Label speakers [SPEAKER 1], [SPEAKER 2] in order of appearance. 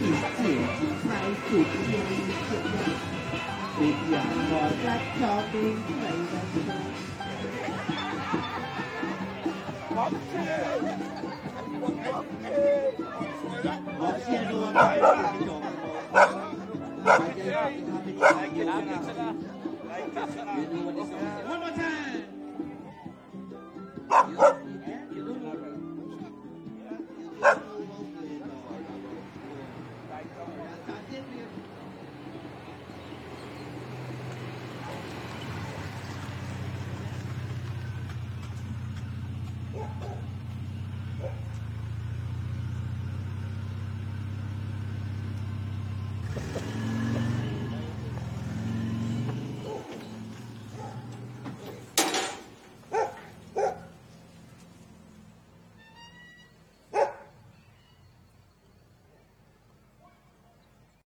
[SPEAKER 1] 自己开始建立起来。一样我在桥边飞的车。我陷入了一种